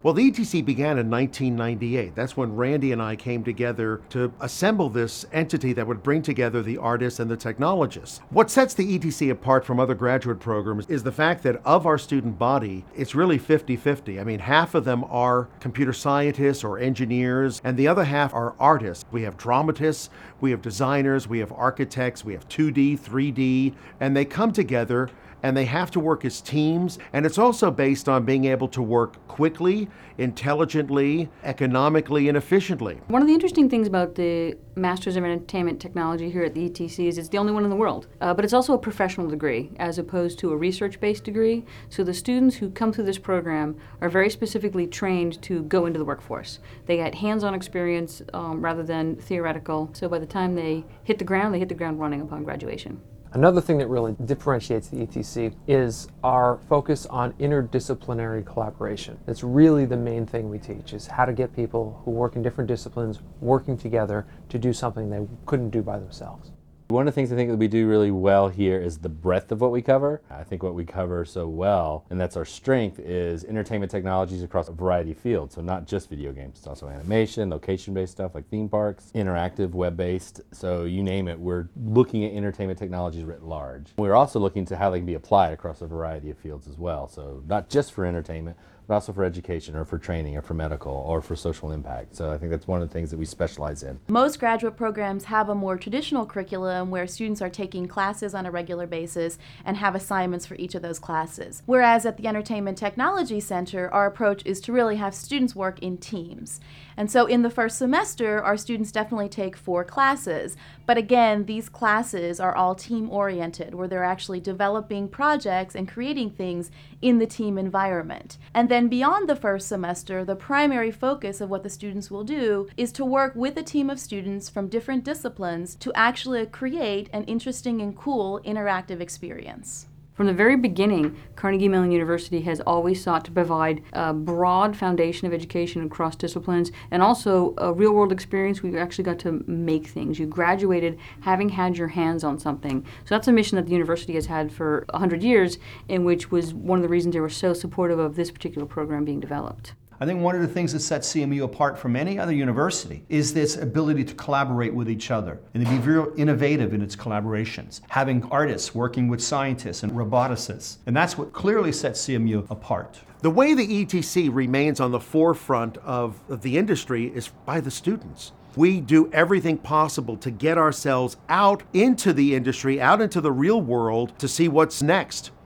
Well, the ETC began in 1998. That's when Randy and I came together to assemble this entity that would bring together the artists and the technologists. What sets the ETC apart from other graduate programs is the fact that of our student body, it's really 50-50. I mean, half of them are computer scientists or engineers, and the other half are artists. We have dramatists, we have designers, we have architects, we have 2D, 3D, and they come together and they have to work as teams. And it's also based on being able to work quickly, intelligently, economically, and efficiently. One of the interesting things about the Masters of Entertainment Technology here at the ETC is it's the only one in the world. But it's also a professional degree as opposed to a research-based degree. So the students who come through this program are very specifically trained to go into the workforce. They get hands-on experience rather than theoretical. So by the time they hit the ground running upon graduation. Another thing that really differentiates the ETC is our focus on interdisciplinary collaboration. That's really the main thing we teach, is how to get people who work in different disciplines working together to do something they couldn't do by themselves. One of the things I think that we do really well here is the breadth of what we cover. I think what we cover so well, and that's our strength, is entertainment technologies across a variety of fields. So not just video games, it's also animation, location-based stuff like theme parks, interactive, web-based. So you name it, we're looking at entertainment technologies writ large. We're also looking to how they can be applied across a variety of fields as well. So not just for entertainment, but also for education or for training or for medical or for social impact. So I think that's one of the things that we specialize in. Most graduate programs have a more traditional curriculum where students are taking classes on a regular basis and have assignments for each of those classes. Whereas at the Entertainment Technology Center, our approach is to really have students work in teams. And so in the first semester, our students definitely take 4 classes. But again, these classes are all team-oriented, where they're actually developing projects and creating things in the team environment. And then beyond the first semester, the primary focus of what the students will do is to work with a team of students from different disciplines to actually create an interesting and cool interactive experience. From the very beginning, Carnegie Mellon University has always sought to provide a broad foundation of education across disciplines and also a real-world experience where you actually got to make things. You graduated having had your hands on something. So that's a mission that the university has had for 100 years, and which was one of the reasons they were so supportive of this particular program being developed. I think one of the things that sets CMU apart from any other university is this ability to collaborate with each other and to be very innovative in its collaborations, having artists working with scientists and roboticists. And that's what clearly sets CMU apart. The way the ETC remains on the forefront of the industry is by the students. We do everything possible to get ourselves out into the industry, out into the real world to see what's next.